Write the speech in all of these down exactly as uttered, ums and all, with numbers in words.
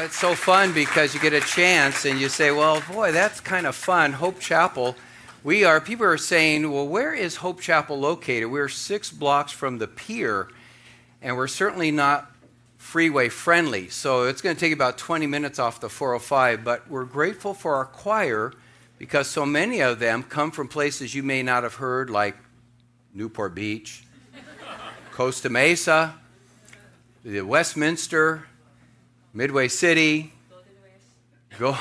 it's so fun because you get a chance and you say, well, boy, that's kind of fun. Hope Chapel. We are, people are saying, well, where is Hope Chapel located? We're six blocks from the pier, and we're certainly not freeway friendly. So it's going to take about twenty minutes off the four oh five, but we're grateful for our choir because so many of them come from places you may not have heard, like Newport Beach, Costa Mesa, the Westminster, Midway City. Go,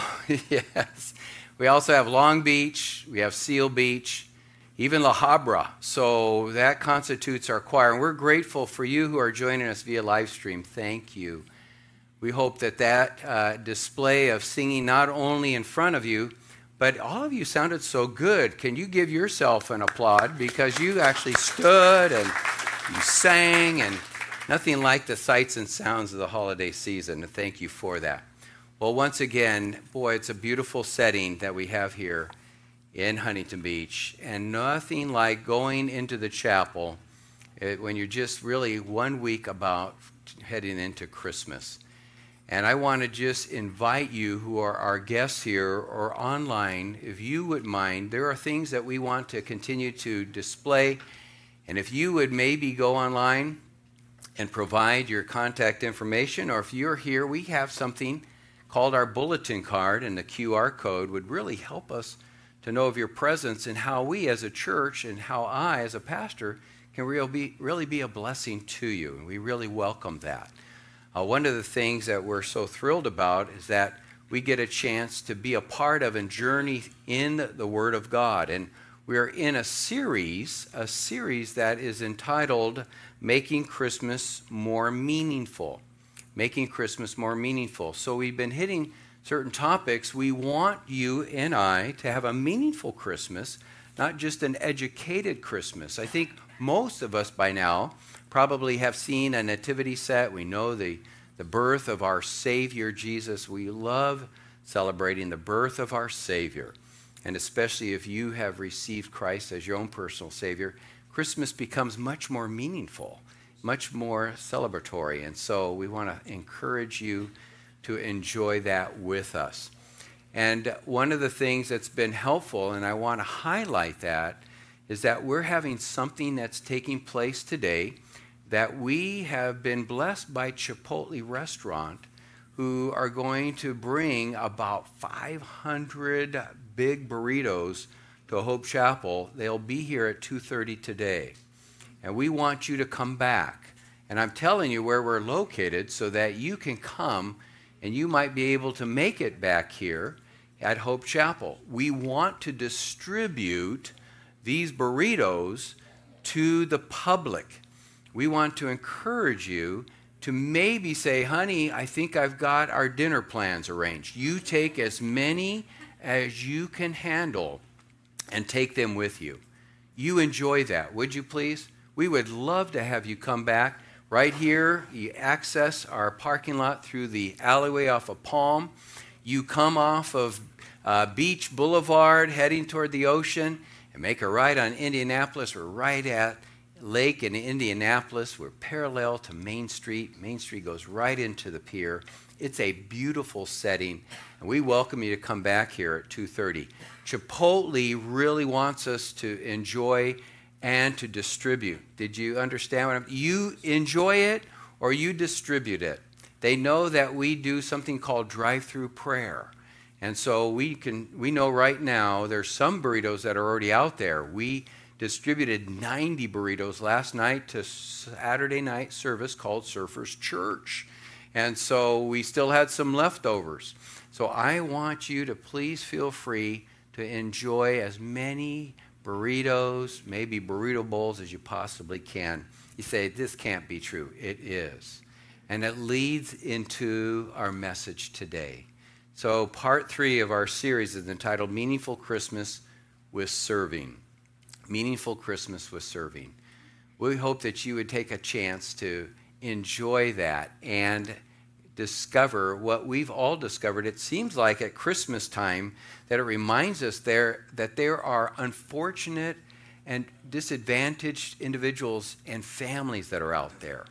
yes. We also have Long Beach, we have Seal Beach, even La Habra. So that constitutes our choir. And we're grateful for you who are joining us via live stream. Thank you. We hope that that uh, display of singing not only in front of you, but all of you sounded so good. Can you give yourself an applaud? Because you actually stood and you sang, and nothing like the sights and sounds of the holiday season. And thank you for that. Well, once again, boy, it's a beautiful setting that we have here in Huntington Beach, and nothing like going into the chapel it, when you're just really one week about heading into Christmas. And I want to just invite you who are our guests here or online, if you would mind, there are things that we want to continue to display, and if you would maybe go online and provide your contact information, or if you're here, we have something called our bulletin card, and the Q R code would really help us to know of your presence and how we as a church and how I as a pastor can real be, really be a blessing to you, and we really welcome that. Uh, one of the things that we're so thrilled about is that we get a chance to be a part of and journey in the Word of God, and we're in a series, a series that is entitled Making Christmas More Meaningful. Making Christmas more meaningful. So we've been hitting certain topics. We want you and I to have a meaningful Christmas, not just an educated Christmas. I think most of us by now probably have seen a nativity set. We know the, the birth of our Savior, Jesus. We love celebrating the birth of our Savior. And especially if you have received Christ as your own personal Savior, Christmas becomes much more meaningful, much more celebratory. And so we want to encourage you to enjoy that with us. And one of the things that's been helpful, and I want to highlight that, is that we're having something that's taking place today that we have been blessed by Chipotle Restaurant, who are going to bring about five hundred big burritos to Hope Chapel. They'll be here at two thirty today. And we want you to come back. And I'm telling you where we're located so that you can come and you might be able to make it back here at Hope Chapel. We want to distribute these burritos to the public. We want to encourage you to maybe say, honey, I think I've got our dinner plans arranged. You take as many as you can handle and take them with you. You enjoy that, would you please? We would love to have you come back. Right here, you access our parking lot through the alleyway off of Palm. You come off of uh, Beach Boulevard heading toward the ocean and make a right on Indianapolis. We're right at Lake in Indianapolis. We're parallel to Main Street. Main Street goes right into the pier. It's a beautiful setting, and we welcome you to come back here at two thirty. Chipotle really wants us to enjoy and to distribute. Did you understand what I'm You enjoy it or you distribute it. They know that we do something called drive-through prayer. And so we can we know right now there's some burritos that are already out there. We distributed ninety burritos last night to Saturday night service called Surfers Church. And so we still had some leftovers. So I want you to please feel free to enjoy as many burritos, maybe burrito bowls as you possibly can. You say, this can't be true. It is. And it leads into our message today. So part three of our series is entitled Meaningful Christmas with Serving. Meaningful Christmas with Serving. We hope that you would take a chance to enjoy that and discover what we've all discovered. It seems like at Christmas time that it reminds us there that there are unfortunate and disadvantaged individuals and families that are out there.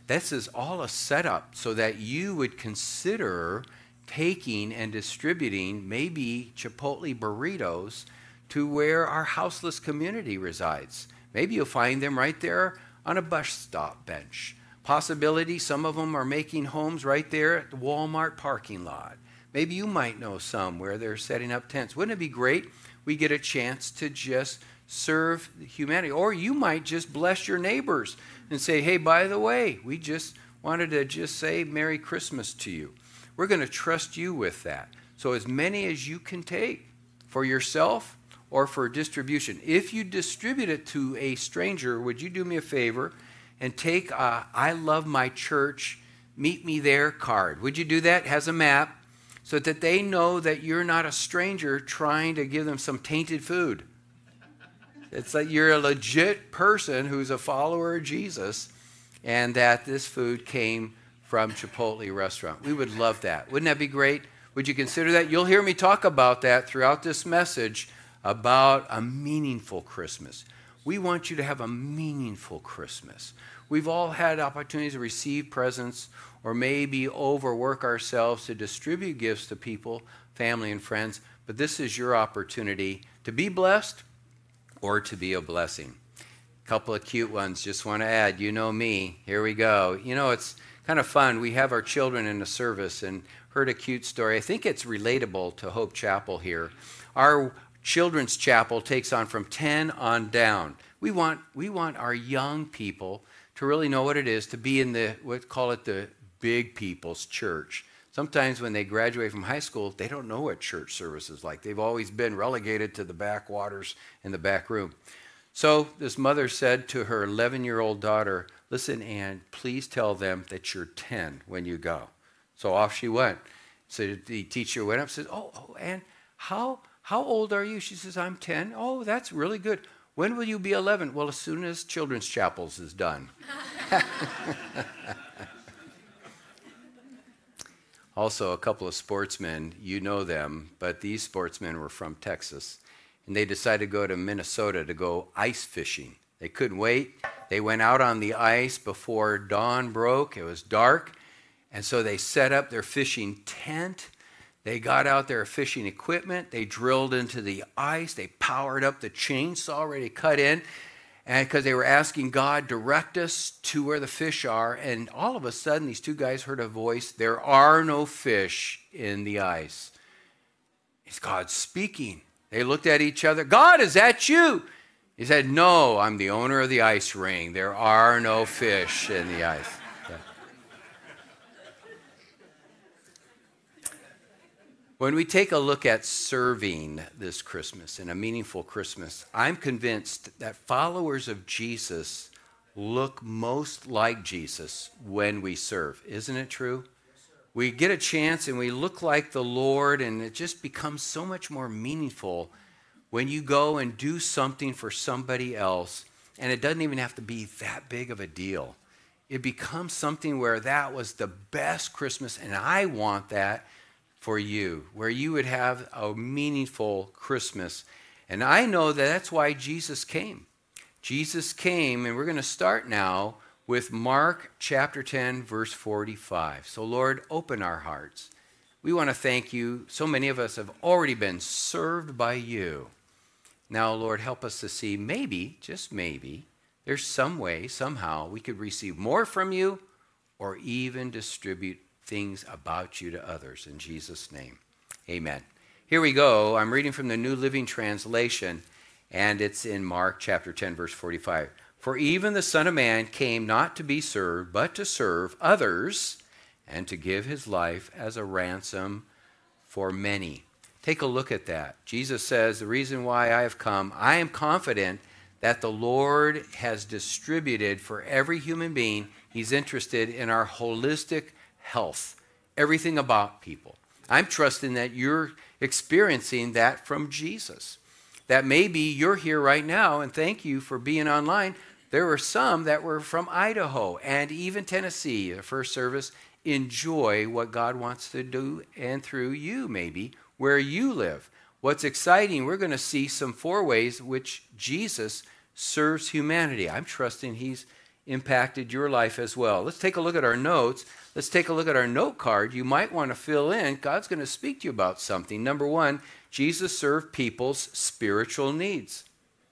This is all a setup so that you would consider taking and distributing maybe Chipotle burritos to where our houseless community resides. Maybe you'll find them right there on a bus stop bench. Possibility, some of them are making homes right there at the Walmart parking lot. Maybe you might know some where they're setting up tents. Wouldn't it be great? We get a chance to just serve humanity. Or you might just bless your neighbors and say, hey, by the way, we just wanted to just say Merry Christmas to you. We're going to trust you with that. So as many as you can take for yourself or for distribution. If you distribute it to a stranger, would you do me a favor and take a I love my church, meet me there card? Would you do that? It has a map so that they know that you're not a stranger trying to give them some tainted food. It's like you're a legit person who's a follower of Jesus and that this food came from Chipotle restaurant. We would love that. Wouldn't that be great? Would you consider that? You'll hear me talk about that throughout this message about a meaningful Christmas. We want you to have a meaningful Christmas. We've all had opportunities to receive presents or maybe overwork ourselves to distribute gifts to people, family, and friends. But this is your opportunity to be blessed or to be a blessing. A couple of cute ones. Just want to add, you know me. Here we go. You know, it's kind of fun. We have our children in the service and heard a cute story. I think it's relatable to Hope Chapel here. Our children's chapel takes on from ten on down. We want we want our young people to really know what it is to be in the, what call it the big people's church. Sometimes when they graduate from high school, they don't know what church service is like. They've always been relegated to the backwaters in the back room. So this mother said to her eleven-year-old daughter, listen, Ann, please tell them that you're ten when you go. So off she went. So the teacher went up and said, oh, oh Ann, how, how old are you? She says, I'm ten. Oh, that's really good. When will you be eleven? Well, as soon as Children's Chapels is done. Also, a couple of sportsmen, you know them, but these sportsmen were from Texas. And they decided to go to Minnesota to go ice fishing. They couldn't wait. They went out on the ice before dawn broke. It was dark. And so they set up their fishing tent. They got out their fishing equipment. They drilled into the ice. They powered up the chainsaw ready to cut in. And because they were asking God, direct us to where the fish are. And all of a sudden, these two guys heard a voice, there are no fish in the ice. It's God speaking. They looked at each other. God, is that you? He said, no, I'm the owner of the ice ring. There are no fish in the ice. Yeah. When we take a look at serving this Christmas and a meaningful Christmas, I'm convinced that followers of Jesus look most like Jesus when we serve. Isn't it true? We get a chance and we look like the Lord, and it just becomes so much more meaningful when you go and do something for somebody else, and it doesn't even have to be that big of a deal. It becomes something where that was the best Christmas, and I want that for you, where you would have a meaningful Christmas. And I know that that's why Jesus came. Jesus came, and we're going to start now with Mark chapter ten, verse forty-five. So Lord, open our hearts. We want to thank you. So many of us have already been served by you. Now, Lord, help us to see maybe, just maybe, there's some way, somehow, we could receive more from you or even distribute things about you to others. In Jesus' name, amen. Here we go. I'm reading from the New Living Translation, and it's in Mark chapter ten, verse forty-five. For even the Son of Man came not to be served, but to serve others and to give his life as a ransom for many. Take a look at that. Jesus says, the reason why I have come, I am confident that the Lord has distributed for every human being. He's interested in our holistic health, everything about people. I'm trusting that you're experiencing that from Jesus. That maybe you're here right now, and thank you for being online. There were some that were from Idaho and even Tennessee, the first service. Enjoy what God wants to do and through you, maybe, where you live. What's exciting, we're going to see some four ways which Jesus serves humanity. I'm trusting he's impacted your life as well. Let's take a look at our notes. Let's take a look at our note card. You might want to fill in. God's going to speak to you about something. Number one, Jesus served people's spiritual needs.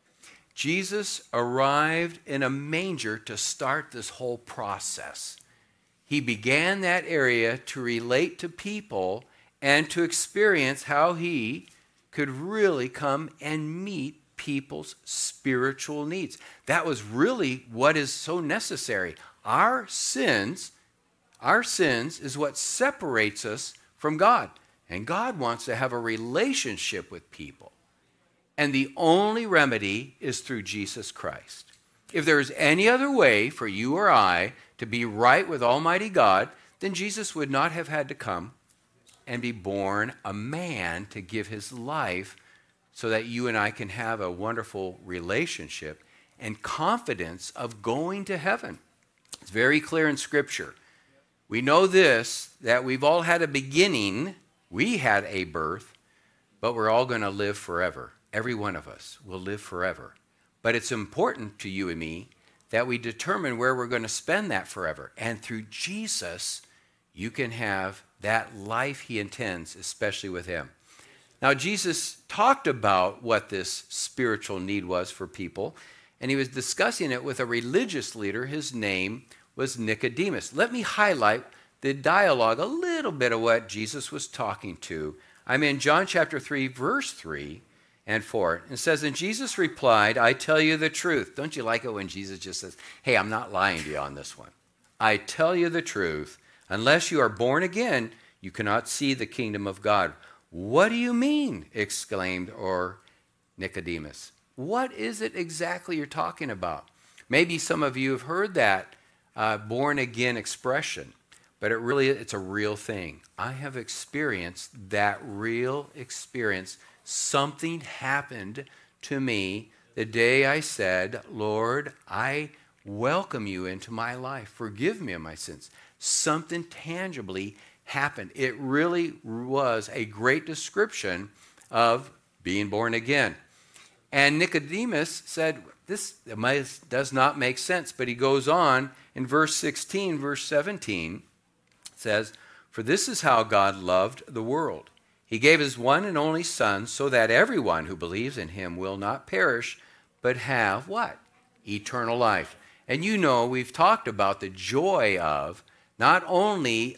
Jesus arrived in a manger to start this whole process. He began that area to relate to people and to experience how he could really come and meet people's spiritual needs. That was really what is so necessary. Our sins, our sins is what separates us from God. And God wants to have a relationship with people. And the only remedy is through Jesus Christ. If there is any other way for you or I to be right with Almighty God, then Jesus would not have had to come and be born a man to give his life so that you and I can have a wonderful relationship and confidence of going to heaven. It's very clear in Scripture. We know this, that we've all had a beginning. We had a birth, but we're all going to live forever. Every one of us will live forever. But it's important to you and me that we determine where we're going to spend that forever. And through Jesus, you can have that life he intends, especially with him. Now, Jesus talked about what this spiritual need was for people, and he was discussing it with a religious leader. His name was Nicodemus. Let me highlight the dialogue, a little bit of what Jesus was talking to. I'm in John chapter three, verse three and four. It says, and Jesus replied, I tell you the truth. Don't you like it when Jesus just says, hey, I'm not lying to you on this one. I tell you the truth. Unless you are born again, you cannot see the kingdom of God. What do you mean? Exclaimed or Nicodemus. What is it exactly you're talking about? Maybe some of you have heard that uh, born again expression, but it really, it's a real thing. I have experienced that real experience. Something happened to me the day I said, Lord, I welcome you into my life. Forgive me of my sins. Something tangibly happened. It really was a great description of being born again. And Nicodemus said, this does not make sense. But he goes on in verse sixteen, verse seventeen, says, for this is how God loved the world. He gave his one and only Son so that everyone who believes in him will not perish, but have what? Eternal life. And you know, we've talked about the joy of not only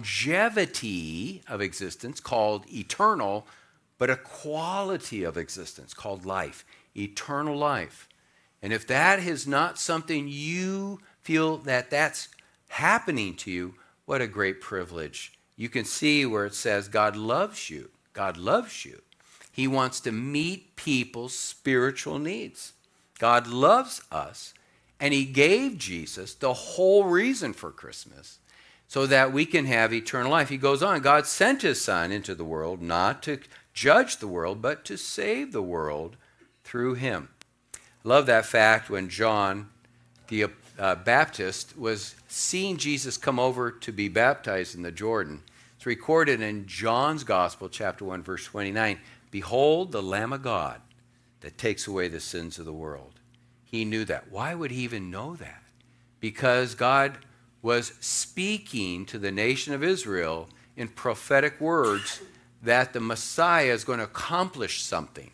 longevity of existence called eternal, but a quality of existence called life, eternal life. And if that is not something you feel that that's happening to you, what a great privilege. You can see where it says God loves you. God loves you. He wants to meet people's spiritual needs. God loves us, and he gave Jesus the whole reason for Christmas so that we can have eternal life. He goes on, God sent his Son into the world not to judge the world, but to save the world through him. I love that fact when John the uh, Baptist was seeing Jesus come over to be baptized in the Jordan. It's recorded in John's Gospel, chapter one, verse twenty-nine. Behold, the Lamb of God that takes away the sins of the world. He knew that. Why would he even know that? Because God was speaking to the nation of Israel in prophetic words that the Messiah is going to accomplish something.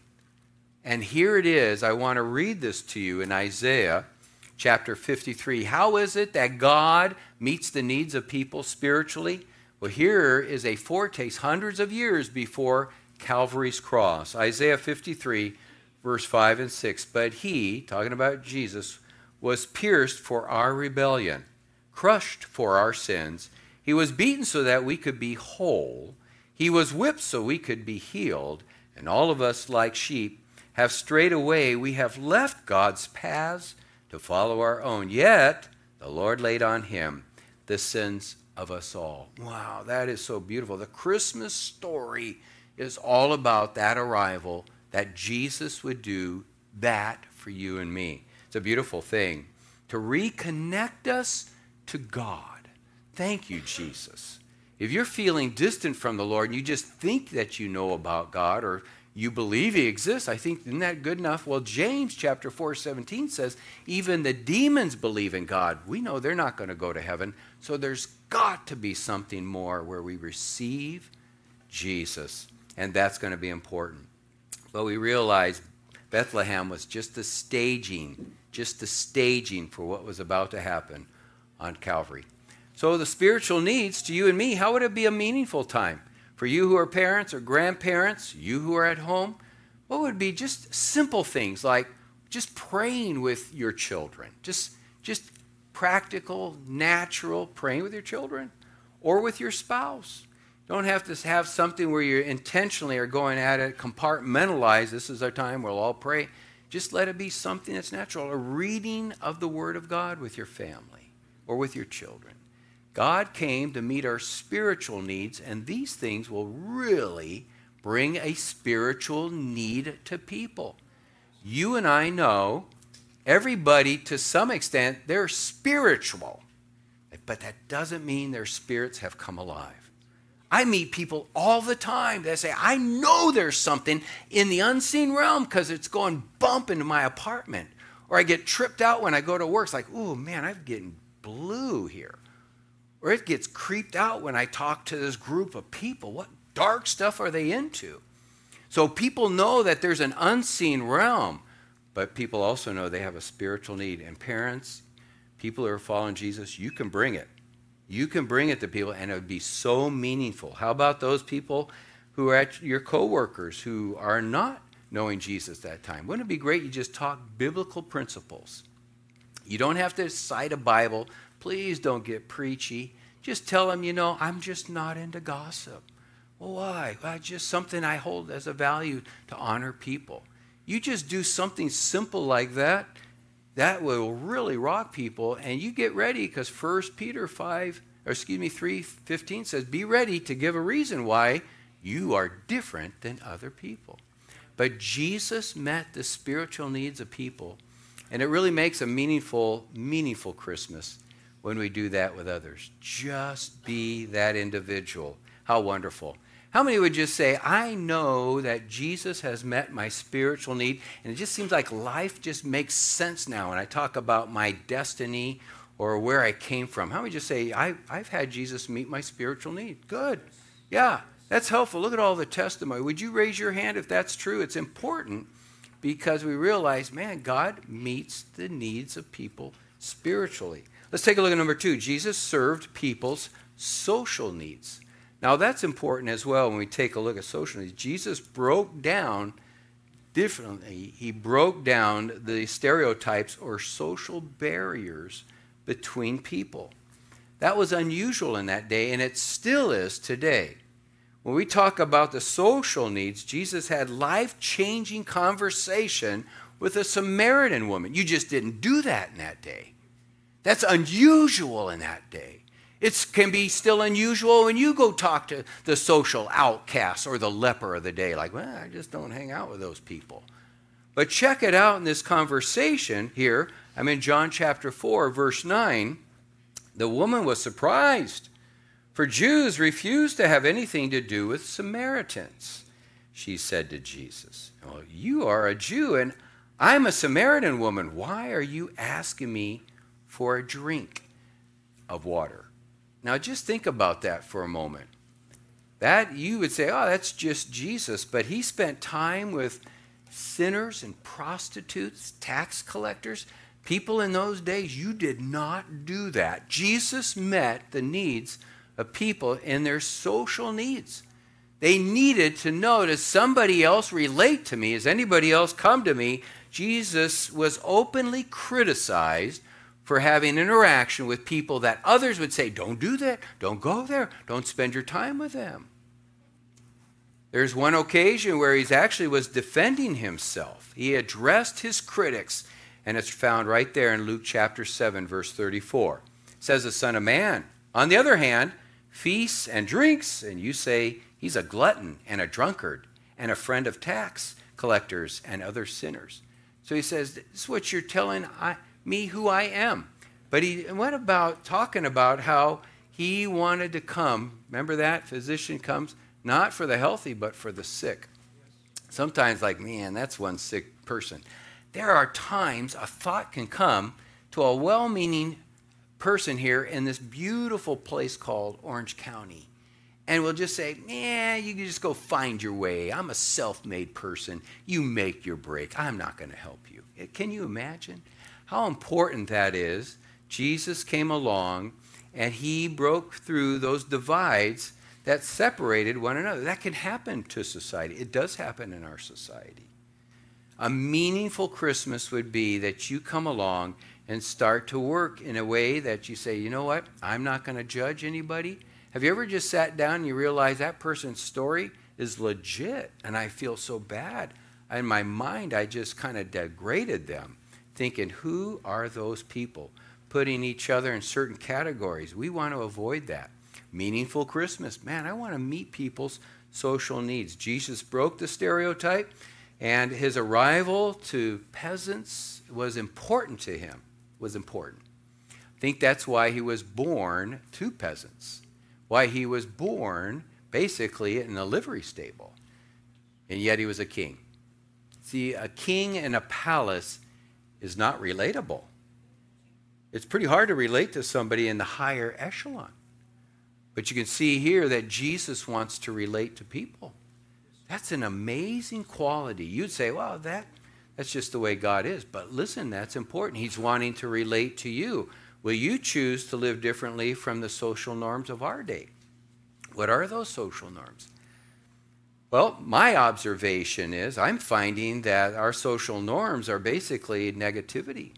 And here it is. I want to read this to you in Isaiah chapter fifty-three. How is it that God meets the needs of people spiritually? Well, here is a foretaste hundreds of years before Calvary's cross. Isaiah fifty-three, verse five and six. But he, talking about Jesus, was pierced for our rebellion, crushed for our sins. He was beaten so that we could be whole. He was whipped so we could be healed. And all of us, like sheep, have strayed away. We have left God's paths to follow our own. Yet the Lord laid on him the sins of us all. Wow, that is so beautiful. The Christmas story is all about that arrival, that Jesus would do that for you and me. It's a beautiful thing to reconnect us to God. Thank you, Jesus. If you're feeling distant from the Lord and you just think that you know about God, or You believe he exists. I think, isn't that good enough? Well, James chapter four, seventeen says, even the demons believe in God. We know they're not going to go to heaven. So there's got to be something more where we receive Jesus. And that's going to be important. But we realize Bethlehem was just the staging, just the staging for what was about to happen on Calvary. So the spiritual needs to you and me, how would it be a meaningful time? For you who are parents or grandparents, you who are at home, what would be just simple things like just praying with your children, just, just practical, natural praying with your children or with your spouse. You don't have to have something where you intentionally are going at it, compartmentalize, this is our time, we'll all pray. Just let it be something that's natural, a reading of the Word of God with your family or with your children. God came to meet our spiritual needs, and these things will really bring a spiritual need to people. You and I know everybody, to some extent, they're spiritual, but that doesn't mean their spirits have come alive. I meet people all the time that say, I know there's something in the unseen realm because it's going bump into my apartment. Or I get tripped out when I go to work. It's like, oh man, I'm getting blue here. Or it gets creeped out when I talk to this group of people. What dark stuff are they into? So people know that there's an unseen realm, but people also know they have a spiritual need. And parents, people who are following Jesus, you can bring it. You can bring it to people, and it would be so meaningful. How about those people who are at your coworkers who are not knowing Jesus that time? Wouldn't it be great you just talk biblical principles? You don't have to cite a Bible. Please don't get preachy. Just tell them, you know, I'm just not into gossip. Well, why? Well, just something I hold as a value to honor people. You just do something simple like that, that will really rock people. And you get ready, because First Peter five, or excuse me, three fifteen says, be ready to give a reason why you are different than other people. But Jesus met the spiritual needs of people. And it really makes a meaningful, meaningful Christmas when we do that with others. Just be that individual. How wonderful. How many would just say, I know that Jesus has met my spiritual need, and it just seems like life just makes sense now when I talk about my destiny or where I came from. How many just say, I, I've had Jesus meet my spiritual need? Good. Yeah, that's helpful. Look at all the testimony. Would you raise your hand if that's true? It's important because we realize, man, God meets the needs of people spiritually. Let's take a look at number two. Jesus served people's social needs. Now, that's important as well when we take a look at social needs. Jesus broke down differently. He broke down the stereotypes or social barriers between people. That was unusual in that day, and it still is today. When we talk about the social needs, Jesus had life-changing conversation with a Samaritan woman. You just didn't do that in that day. That's unusual in that day. It can be still unusual when you go talk to the social outcast or the leper of the day. Like, well, I just don't hang out with those people. But check it out in this conversation here. I'm in John chapter four, verse nine. The woman was surprised, for Jews refused to have anything to do with Samaritans. She said to Jesus, well, you are a Jew, and I'm a Samaritan woman. Why are you asking me for a drink of water? Now, just think about that for a moment. That, you would say, oh, that's just Jesus. But he spent time with sinners and prostitutes, tax collectors. People in those days, you did not do that. Jesus met the needs of people in their social needs. They needed to know, does somebody else relate to me? Does anybody else come to me? Jesus was openly criticized for having interaction with people that others would say, don't do that, don't go there, don't spend your time with them. There's one occasion where he actually was defending himself. He addressed his critics, and it's found right there in Luke chapter seven, verse thirty-four. It says, the Son of Man, on the other hand, feasts and drinks, and you say he's a glutton and a drunkard and a friend of tax collectors and other sinners. So he says, this is what you're telling I, me who I am. But he went about talking about how he wanted to come. Remember that? Physician comes not for the healthy, but for the sick. Sometimes like, man, that's one sick person. There are times a thought can come to a well-meaning person here in this beautiful place called Orange County. And we'll just say, man, you can just go find your way. I'm a self-made person. You make your break. I'm not going to help you. Can you imagine how important that is? Jesus came along and he broke through those divides that separated one another. That can happen to society. It does happen in our society. A meaningful Christmas would be that you come along and start to work in a way that you say, you know what, I'm not going to judge anybody. Have you ever just sat down and you realize that person's story is legit and I feel so bad? In my mind, I just kind of degraded them, thinking, who are those people? Putting each other in certain categories. We want to avoid that. Meaningful Christmas. Man, I want to meet people's social needs. Jesus broke the stereotype, and his arrival to peasants was important to him, was important. I think that's why he was born to peasants, why he was born basically in a livery stable, and yet he was a king. See, a king in a palace is not relatable. It's pretty hard to relate to somebody in the higher echelon. But you can see here that Jesus wants to relate to people. That's an amazing quality. You'd say, well, that, that's just the way God is. But listen, that's important. He's wanting to relate to you. Will you choose to live differently from the social norms of our day? What are those social norms? Well, my observation is I'm finding that our social norms are basically negativity.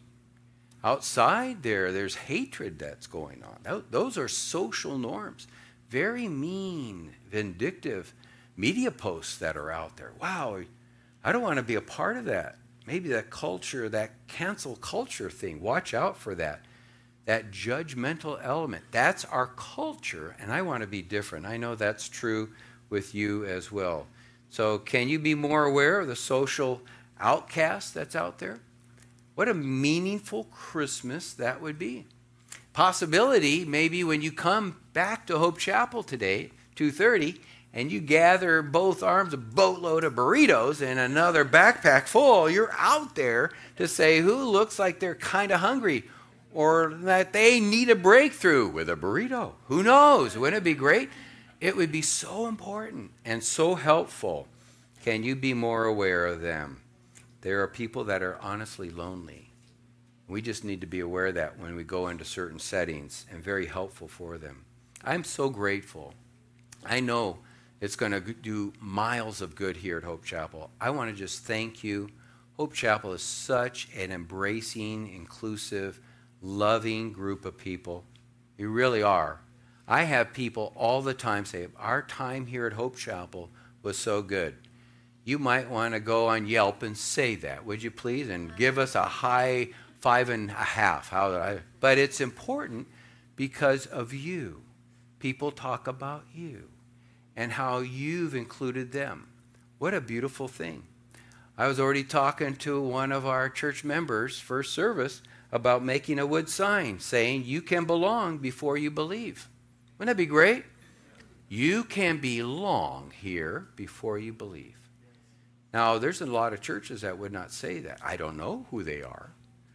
Outside there, there's hatred that's going on. Those are social norms. Very mean, vindictive media posts that are out there. Wow, I don't want to be a part of that. Maybe that culture, that cancel culture thing, watch out for that. That judgmental element. That's our culture, and I want to be different. I know that's true with you as well. So can you be more aware of the social outcast that's out there? What a meaningful Christmas that would be. Possibility, maybe when you come back to Hope Chapel today, two thirty, and you gather both arms a boatload of burritos and another backpack full, you're out there to say who looks like they're kind of hungry or that they need a breakthrough with a burrito. Who knows? Wouldn't it be great? It would be so important and so helpful. Can you be more aware of them? There are people that are honestly lonely. We just need to be aware of that when we go into certain settings, and very helpful for them. I'm so grateful. I know it's going to do miles of good here at Hope Chapel. I want to just thank you. Hope Chapel is such an embracing, inclusive, loving group of people. You really are. I have people all the time say, our time here at Hope Chapel was so good. You might want to go on Yelp and say that, would you please? And give us a high five and a half. How I, but it's important because of you. People talk about you and how you've included them. What a beautiful thing. I was already talking to one of our church members, first service, about making a wood sign saying you can belong before you believe. Wouldn't that be great? You can belong here before you believe. Now, there's a lot of churches that would not say that. I don't know who they are.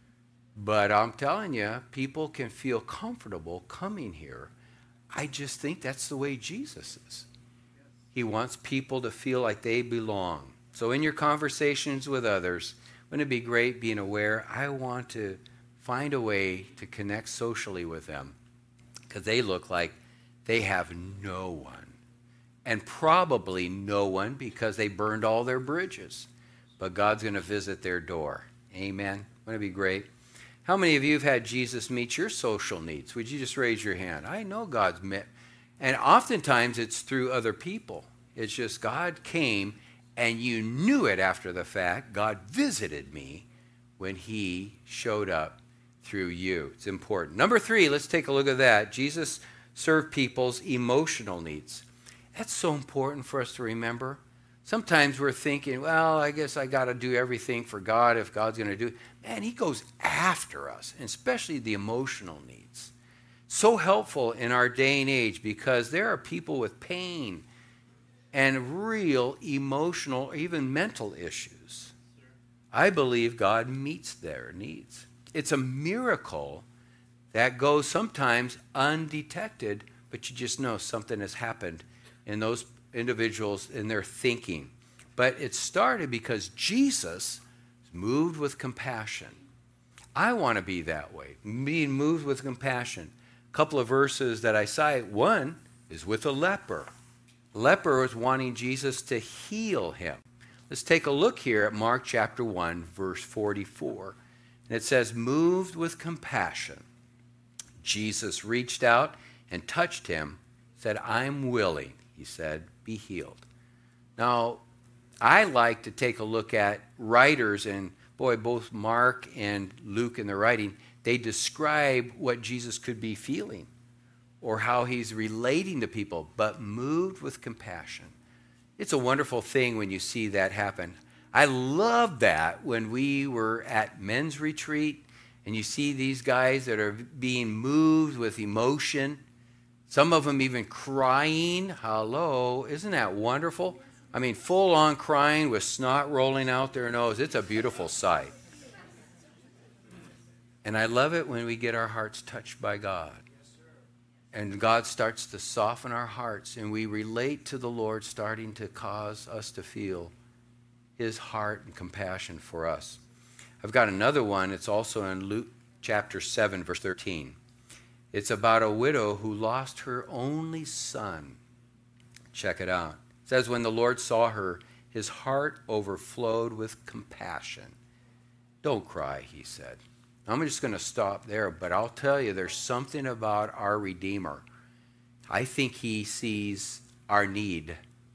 But I'm telling you, people can feel comfortable coming here. I just think that's the way Jesus is. He wants people to feel like they belong. So in your conversations with others, wouldn't it be great being aware, I want to find a way to connect socially with them because they look like they have no one. And probably no one because they burned all their bridges. But God's going to visit their door. Amen. Wouldn't it be great? How many of you have had Jesus meet your social needs? Would you just raise your hand? I know God's met. And oftentimes it's through other people. It's just God came and you knew it after the fact. God visited me when he showed up through you. It's important. Number three, let's take a look at that. Jesus served people's emotional needs. That's so important for us to remember. Sometimes we're thinking, well, I guess I got to do everything for God if God's going to do it. Man, he goes after us, and especially the emotional needs. So helpful in our day and age because there are people with pain, and real emotional or even mental issues. I believe God meets their needs. It's a miracle that goes sometimes undetected, but you just know something has happened in those individuals in their thinking. But it started because Jesus moved with compassion. I want to be that way, being moved with compassion. A couple of verses that I cite, one is with a leper. The leper was wanting Jesus to heal him. Let's take a look here at Mark chapter one, verse forty-four. And it says, moved with compassion, Jesus reached out and touched him, said, I'm willing, he said, be healed. Now, I like to take a look at writers, and boy, both Mark and Luke in their writing, they describe what Jesus could be feeling or how he's relating to people, but moved with compassion. It's a wonderful thing when you see that happen. I love that when we were at men's retreat and you see these guys that are being moved with emotion, some of them even crying. Hello, isn't that wonderful? I mean, full on crying with snot rolling out their nose. It's a beautiful sight. And I love it when we get our hearts touched by God. And God starts to soften our hearts, and we relate to the Lord, starting to cause us to feel his heart and compassion for us. I've got another one. It's also in Luke chapter seven, verse thirteen. It's about a widow who lost her only son. Check it out. It says, when the Lord saw her, his heart overflowed with compassion. Don't cry, he said. I'm just going to stop there, but I'll tell you, there's something about our Redeemer. I think he sees our need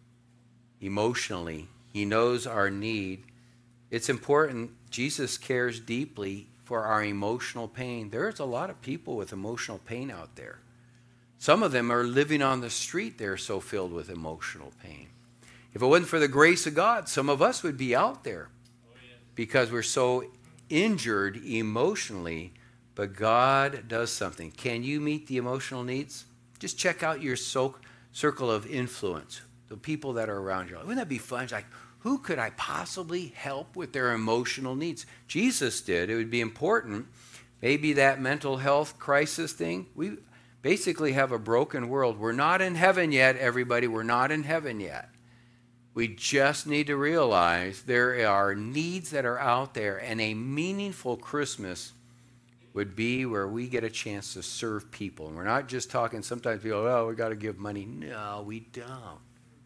emotionally. He knows our need. It's important. Jesus cares deeply for our emotional pain. There's a lot of people with emotional pain out there. Some of them are living on the street. They're so filled with emotional pain. If it wasn't for the grace of God, some of us would be out there because we're so injured emotionally, but God does something. Can you meet the emotional needs? Just check out your so- circle of influence, the people that are around you. Wouldn't that be fun? It's like, who could I possibly help with their emotional needs? Jesus did. It would be important. Maybe that mental health crisis thing. We basically have a broken world. We're not in heaven yet, everybody. We're not in heaven yet. We just need to realize there are needs that are out there, and a meaningful Christmas would be where we get a chance to serve people. And we're not just talking, sometimes people, oh, we got to give money. No, we don't.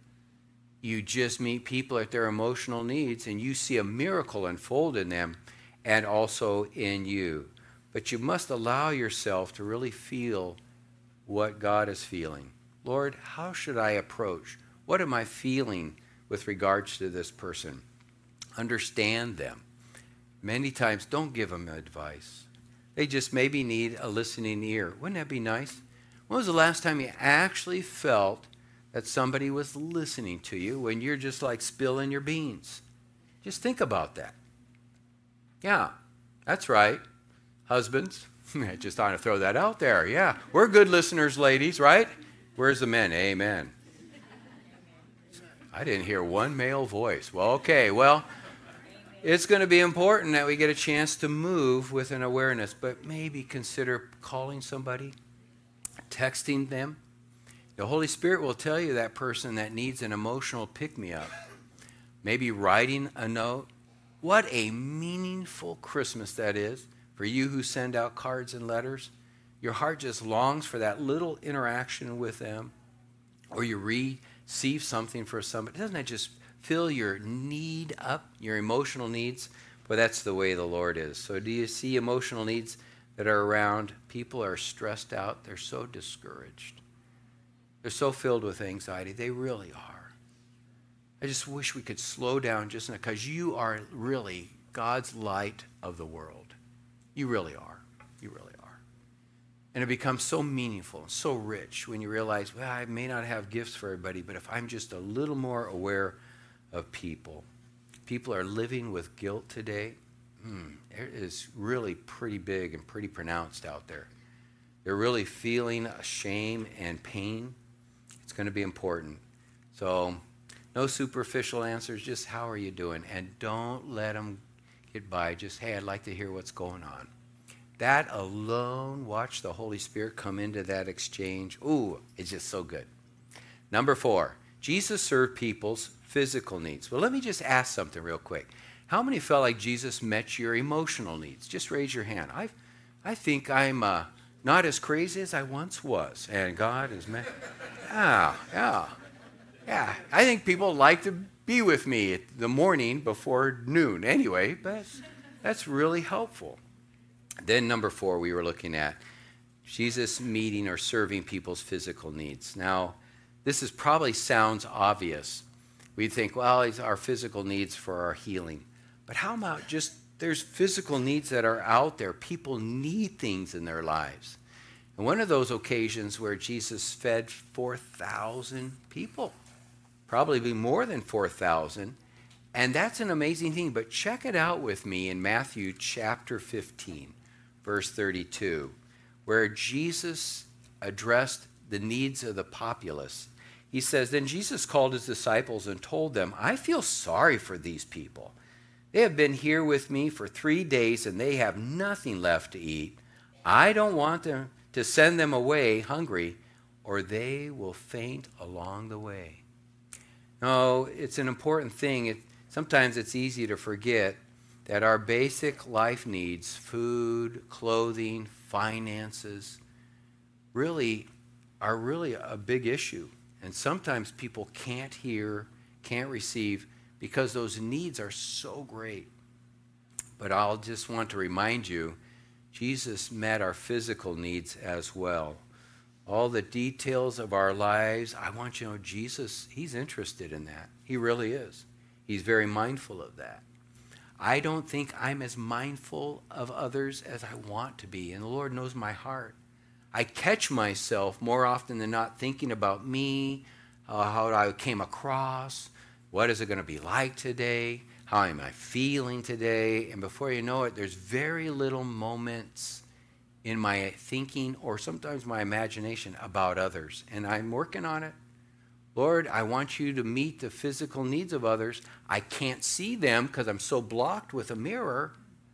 You just meet people at their emotional needs, and you see a miracle unfold in them and also in you. But you must allow yourself to really feel what God is feeling. Lord, how should I approach? What am I feeling with regards to this person? Understand them. Many times, don't give them advice. They just maybe need a listening ear. Wouldn't that be nice? When was the last time you actually felt that somebody was listening to you when you're just like spilling your beans? Just think about that. Yeah, that's right. Husbands, I just thought to throw that out there. Yeah, we're good listeners, ladies, right? Where's the men? Amen. I didn't hear one male voice. Well, okay, well, it's going to be important that we get a chance to move with an awareness, but maybe consider calling somebody, texting them. The Holy Spirit will tell you that person that needs an emotional pick-me-up. Maybe writing a note. What a meaningful Christmas that is for you who send out cards and letters. Your heart just longs for that little interaction with them. Or you receive something for somebody. Doesn't that just fill your need up, your emotional needs? But that's the way the Lord is. So do you see emotional needs that are around? People are stressed out. They're so discouraged. They're so filled with anxiety. They really are. I just wish we could slow down just because you are really God's light of the world. You really are. You really are. And it becomes so meaningful and so rich when you realize, well, I may not have gifts for everybody, but if I'm just a little more aware of people. People are living with guilt today. Mm, it is really pretty big and pretty pronounced out there. They're really feeling shame and pain. It's going to be important. So No superficial answers, just how are you doing? And don't let them get by. Just, hey, I'd like to hear what's going on. That alone, watch the Holy Spirit come into that exchange. Ooh, it's just so good. Number four, Jesus served people's physical needs. Well, let me just ask something real quick. How many felt like Jesus met your emotional needs? Just raise your hand. I I think I'm uh, not as crazy as I once was, and God has met. Yeah, yeah, yeah. I think people like to be with me at the morning before noon anyway, but that's really helpful. Then number four, we were looking at Jesus meeting or serving people's physical needs. Now, this is probably sounds obvious. We think, well, it's our physical needs for our healing. But how about just there's physical needs that are out there. People need things in their lives. And one of those occasions where Jesus fed four thousand people, probably be more than four thousand, and that's an amazing thing. But check it out with me in Matthew chapter fifteen, verse thirty-two, where Jesus addressed the needs of the populace. He says, then Jesus called his disciples and told them, I feel sorry for these people. They have been here with me for three days and they have nothing left to eat. I don't want them to send them away hungry or they will faint along the way. No, it's an important thing. It, sometimes it's easy to forget that our basic life needs, food, clothing, finances, really are really a big issue. And sometimes people can't hear, can't receive, because those needs are so great. But I'll just want to remind you, Jesus met our physical needs as well. All the details of our lives, I want you to know Jesus, he's interested in that. He really is. He's very mindful of that. I don't think I'm as mindful of others as I want to be, and the Lord knows my heart. I catch myself more often than not thinking about me, uh, how I came across, what is it going to be like today, how am I feeling today, and before you know it, there's very little moments in my thinking or sometimes my imagination about others, and I'm working on it. Lord, I want you to meet the physical needs of others. I can't see them because I'm so blocked with a mirror.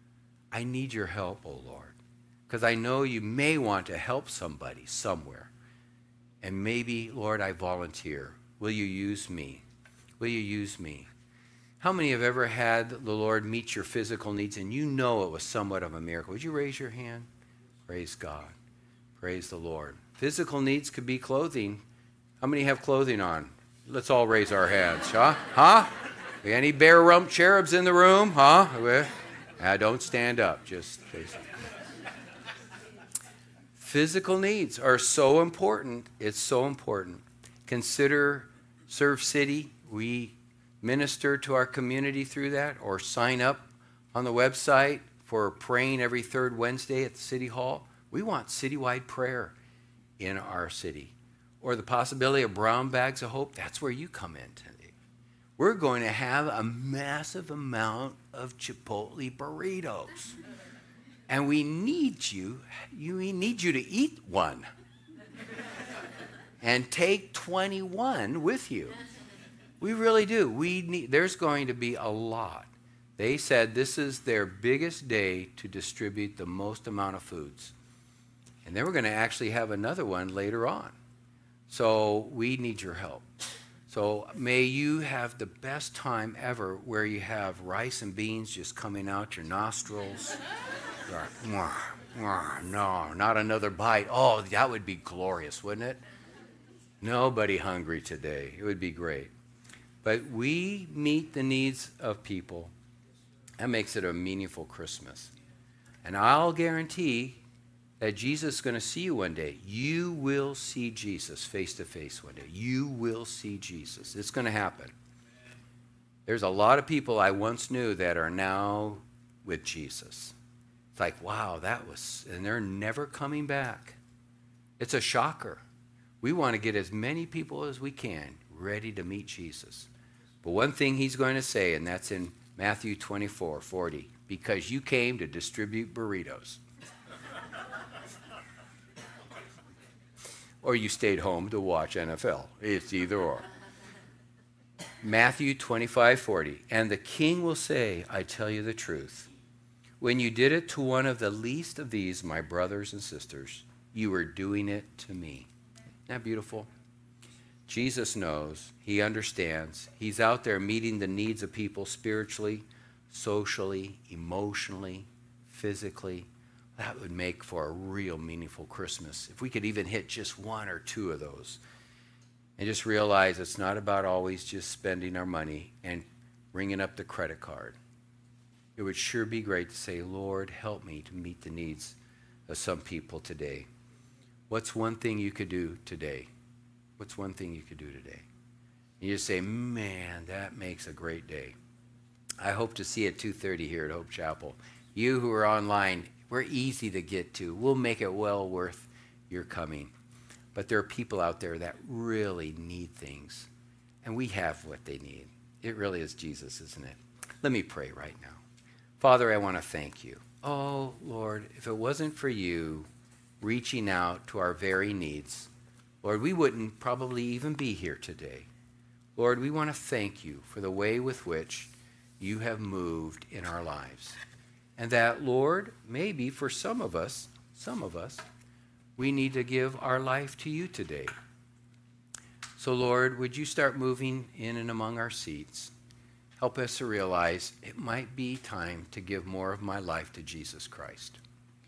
I need your help, oh Lord. Because I know you may want to help somebody somewhere. And maybe, Lord, I volunteer. Will you use me? Will you use me? How many have ever had the Lord meet your physical needs and you know it was somewhat of a miracle? Would you raise your hand? Praise God. Praise the Lord. Physical needs could be clothing. How many have clothing on? Let's all raise our hands, huh? Huh? Any bare rump cherubs in the room? Huh? Uh, don't stand up. Just face it. Physical needs are so important. It's so important. Consider Serve City. We minister to our community through that, or sign up on the website for praying every third Wednesday at the City Hall. We want citywide prayer in our city. Or the possibility of Brown Bags of Hope. That's where you come in today. We're going to have a massive amount of Chipotle burritos. And we need you, you, we need you to eat one. And take twenty-one with you. We really do. We need, there's going to be a lot. They said this is their biggest day to distribute the most amount of foods. And then we're going to actually have another one later on. So we need your help. So may you have the best time ever where you have rice and beans just coming out your nostrils. No, not another bite. Oh, that would be glorious, wouldn't it? Nobody hungry today. It would be great. But we meet the needs of people. That makes it a meaningful Christmas. And I'll guarantee that Jesus is going to see you one day. You will see Jesus face to face one day. You will see Jesus. It's going to happen. There's a lot of people I once knew that are now with Jesus. It's like, wow, that was, and they're never coming back. It's a shocker. We want to get as many people as we can ready to meet Jesus. But one thing he's going to say, and that's in Matthew twenty-four forty, because you came to distribute burritos. Or you stayed home to watch N F L. It's either or. Matthew twenty-five forty. And the king will say, I tell you the truth. When you did it to one of the least of these, my brothers and sisters, you were doing it to me. Isn't that beautiful? Jesus knows. He understands. He's out there meeting the needs of people spiritually, socially, emotionally, physically. That would make for a real meaningful Christmas. If we could even hit just one or two of those. And just realize it's not about always just spending our money and ringing up the credit card. It would sure be great to say, Lord, help me to meet the needs of some people today. What's one thing you could do today? What's one thing you could do today? And you just say, man, that makes a great day. I hope to see you at two thirty here at Hope Chapel. You who are online, we're easy to get to. We'll make it well worth your coming. But there are people out there that really need things, and we have what they need. It really is Jesus, isn't it? Let me pray right now. Father, I want to thank you. Oh, Lord, if it wasn't for you reaching out to our very needs, Lord, we wouldn't probably even be here today. Lord, we want to thank you for the way with which you have moved in our lives. And that, Lord, maybe for some of us, some of us, we need to give our life to you today. So, Lord, would you start moving in and among our seats? Help us to realize it might be time to give more of my life to Jesus Christ.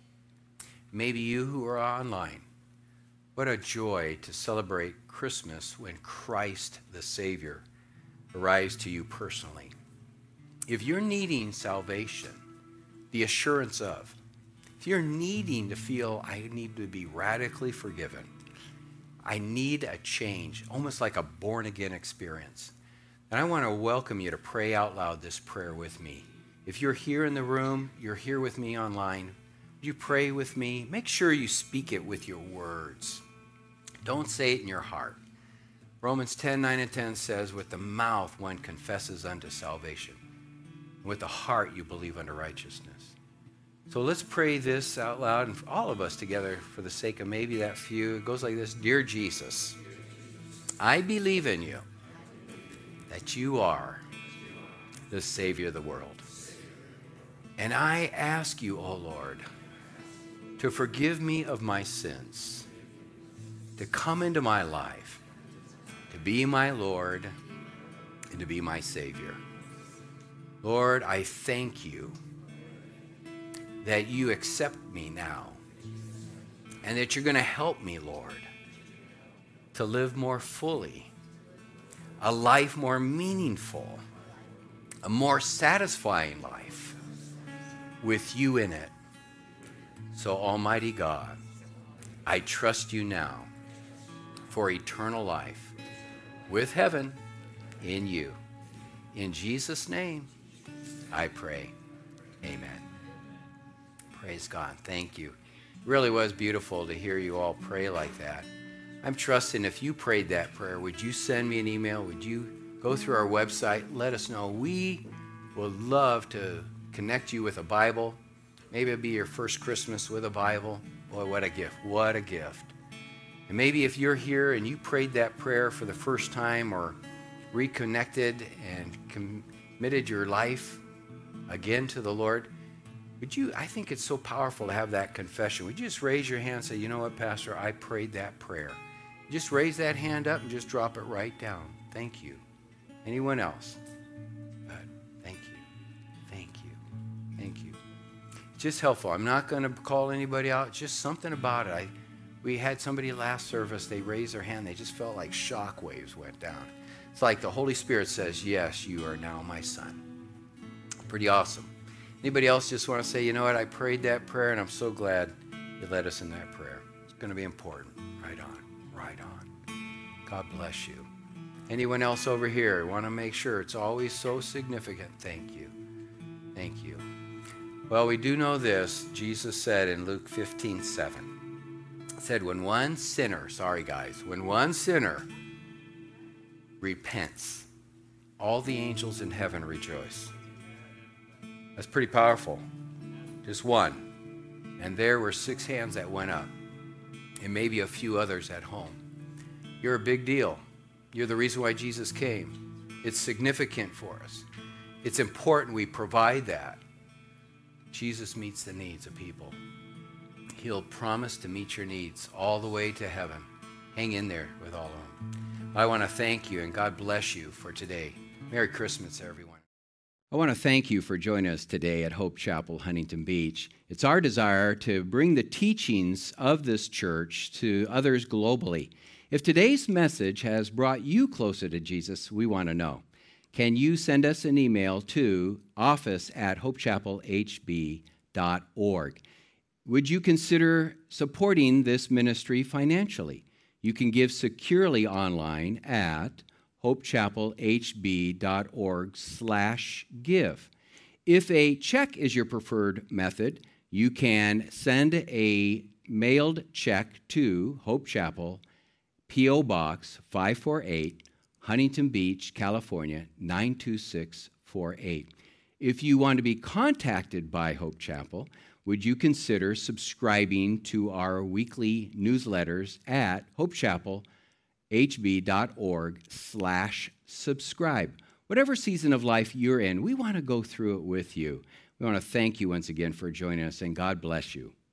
Maybe you who are online, what a joy to celebrate Christmas when Christ the Savior arrives to you personally. If you're needing salvation, the assurance of, if you're needing to feel I need to be radically forgiven, I need a change, almost like a born-again experience, and I want to welcome you to pray out loud this prayer with me. If you're here in the room, you're here with me online, would you pray with me? Make sure you speak it with your words. Don't say it in your heart. Romans ten, nine and ten says, with the mouth one confesses unto salvation, and with the heart you believe unto righteousness. So let's pray this out loud, and all of us together for the sake of maybe that few. It goes like this. Dear Jesus, I believe in you, that you are the Savior of the world. And I ask you, O Lord, to forgive me of my sins, to come into my life, to be my Lord, and to be my Savior. Lord, I thank you that you accept me now, and that you're going to help me, Lord, to live more fully, a life more meaningful, a more satisfying life with you in it. So, Almighty God, I trust you now for eternal life with heaven in you. In Jesus' name, I pray. Amen. Praise God. Thank you. It really was beautiful to hear you all pray like that. I'm trusting if you prayed that prayer, would you send me an email? Would you go through our website? Let us know. We would love to connect you with a Bible. Maybe it'll be your first Christmas with a Bible. Boy, what a gift. What a gift. And maybe if you're here and you prayed that prayer for the first time or reconnected and committed your life again to the Lord, would you, I think it's so powerful to have that confession. Would you just raise your hand and say, you know what, Pastor, I prayed that prayer. Just raise that hand up and just drop it right down. Thank you. Anyone else? Good. Thank you. Thank you. Thank you. It's just helpful. I'm not going to call anybody out. It's just something about it. I, we had somebody last service, they raised their hand. They just felt like shock waves went down. It's like the Holy Spirit says, yes, you are now my son. Pretty awesome. Anybody else just want to say, you know what, I prayed that prayer, and I'm so glad you led us in that prayer. It's going to be important. Right on. Right on. God bless you. Anyone else over here want to make sure it's always so significant? Thank you. Thank you. Well, we do know this. Jesus said in Luke fifteen seven, said, when one sinner, sorry guys, when one sinner repents, all the angels in heaven rejoice. That's pretty powerful. Just one. And there were six hands that went up, and maybe a few others at home. You're a big deal. You're the reason why Jesus came. It's significant for us. It's important we provide that. Jesus meets the needs of people. He'll promise to meet your needs all the way to heaven. Hang in there with all of them. I want to thank you, and God bless you for today. Merry Christmas, everyone. I want to thank you for joining us today at Hope Chapel, Huntington Beach. It's our desire to bring the teachings of this church to others globally. If today's message has brought you closer to Jesus, we want to know. Can you send us an email to office at hope chapel h b dot org? Would you consider supporting this ministry financially? You can give securely online at hope chapel h b dot org slash give. If a check is your preferred method, you can send a mailed check to Hope Chapel, P O Box five four eight, Huntington Beach, California, nine two six four eight. If you want to be contacted by Hope Chapel, would you consider subscribing to our weekly newsletters at hope chapel h b dot org slash subscribe? Whatever season of life you're in, we want to go through it with you. We want to thank you once again for joining us, and God bless you.